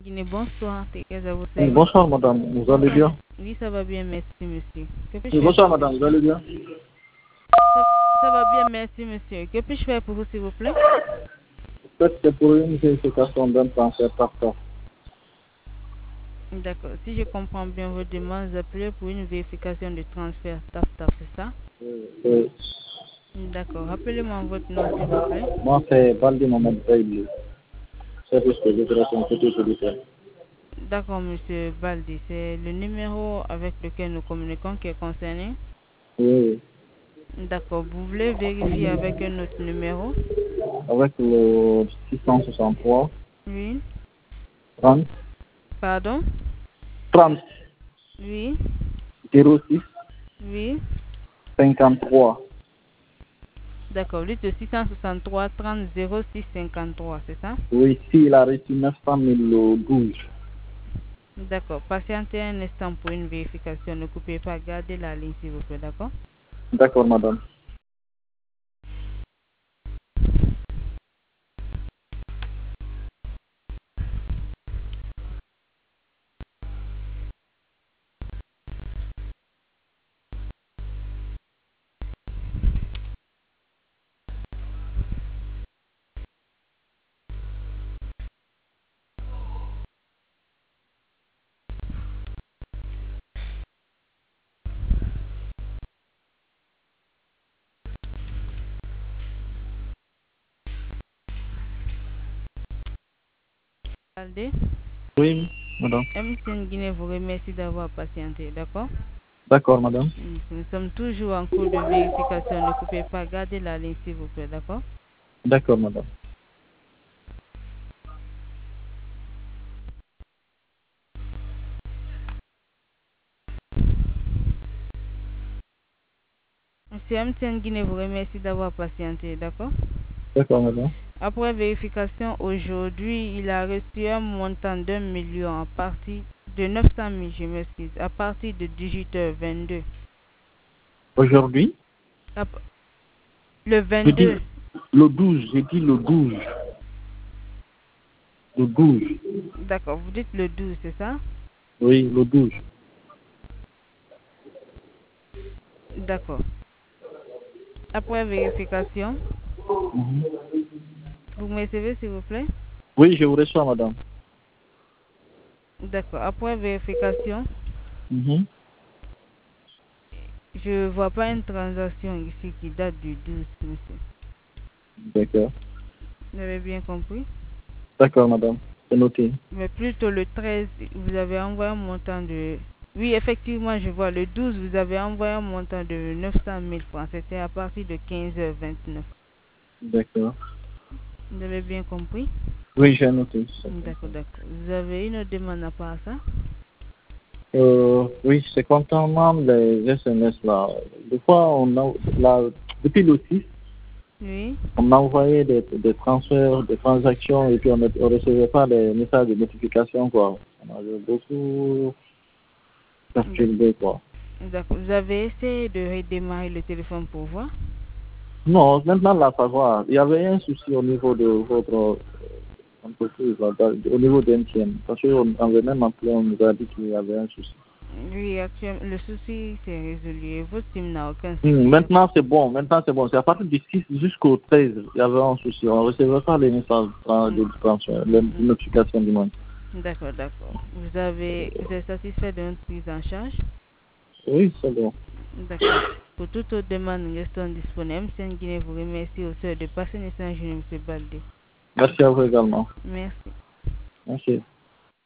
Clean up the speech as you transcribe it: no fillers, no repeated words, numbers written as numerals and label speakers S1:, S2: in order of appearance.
S1: Guinée, bonsoir, t'es à vous
S2: Oui,
S1: servir.
S2: bonsoir madame, vous allez bien?
S1: Oui, ça va bien, merci monsieur. Que puis-je
S2: Oui,
S1: faire
S2: bonsoir
S1: pour vous?
S2: madame, vous allez bien?
S1: Ça, ça va bien, merci monsieur. Que puis-je faire pour vous, s'il vous plaît?
S2: En fait, c'est pour une vérification d'un transfert par carte.
S1: D'accord. Si je comprends bien vos demandes, vous appelez pour une vérification de transfert TAF-TAF, c'est ça?
S2: Oui.
S1: D'accord. Rappelez-moi votre nom, s'il vous plaît.
S2: Moi, c'est Baldi Mohamed Baïli, service de libération côté judiciaire.
S1: D'accord, monsieur Baldi. C'est le numéro avec lequel nous communiquons qui est concerné.
S2: Oui,
S1: D'accord. Vous voulez vérifier avec un autre numéro?
S2: avec le 663
S1: Oui.
S2: 30
S1: Pardon?
S2: 30
S1: Oui.
S2: 06
S1: Oui.
S2: 53.
S1: D'accord. Dites le 663 30 06 53, c'est ça?
S2: Oui, ici, il a reçu 900 012.
S1: D'accord. Patientez un instant pour une vérification. Ne coupez pas. Gardez la ligne, s'il vous plaît. D'accord?
S2: D'accord madame.
S1: Aldé,
S2: Oui, madame.
S1: MTN Guinée vous remercie d'avoir patienté. D'accord?
S2: D'accord madame.
S1: Nous sommes toujours en cours de vérification. Ne coupez pas. Gardez la ligne, s'il vous plaît. D'accord?
S2: D'accord madame.
S1: Monsieur MTN Guinée vous remercie d'avoir patienté. D'accord?
S2: D'accord madame.
S1: Après vérification, aujourd'hui, il a reçu un montant d'1 million à partir de 900 000, je m'excuse, à partir de 18h22.
S2: Aujourd'hui,
S1: Le
S2: j'ai dit
S1: 22.
S2: le 12, j'ai dit le 12. Le 12.
S1: D'accord, vous dites le 12, c'est ça?
S2: Oui, le 12.
S1: D'accord. Après vérification,
S2: Mhm.
S1: vous me recevez s'il vous plaît?
S2: Oui, je vous reçois, madame.
S1: D'accord. Après vérification,
S2: Mhm.
S1: je ne vois pas une transaction ici qui date du 12, monsieur.
S2: D'accord.
S1: Vous avez bien compris?
S2: D'accord, madame. C'est noté.
S1: Mais plutôt le 13, vous avez envoyé un montant de... Oui, effectivement, je vois. Le 12, vous avez envoyé un montant de 900 000 francs. C'était à partir de 15h29.
S2: D'accord.
S1: Vous avez bien compris?
S2: Oui, j'ai noté.
S1: D'accord, d'accord. Vous avez une autre demande à part ça?
S2: Oui, c'est concernant les SMS là. Des fois, depuis le 6,
S1: Oui.
S2: on a envoyé des transferts, des transactions et puis on ne recevait pas les messages de notification, quoi. On avait beaucoup perturbé, quoi.
S1: D'accord. Vous avez essayé de redémarrer le téléphone pour voir?
S2: Non, maintenant, là, ça va. Il y avait un souci au niveau de votre entreprise, là, au niveau d'NTN. Parce qu'on avait même appelé, on nous a dit qu'il y avait un souci.
S1: Oui, actuellement, le souci s'est résolu. Votre team n'a aucun souci.
S2: Maintenant, c'est bon. Maintenant, c'est bon. C'est à partir du 6 jusqu'au 13, il y avait un souci. On ne recevait pas les messages de transfert, les notifications du monde.
S1: D'accord, d'accord. Vous êtes satisfait de notre prise en charge?
S2: Oui, c'est bon.
S1: D'accord. Pour toute autre demande, nous restons disponibles. MTN Guinée vous remercie aussi de passer un excellent journée, M. Baldé.
S2: Merci à vous également.
S1: Merci.
S2: Merci.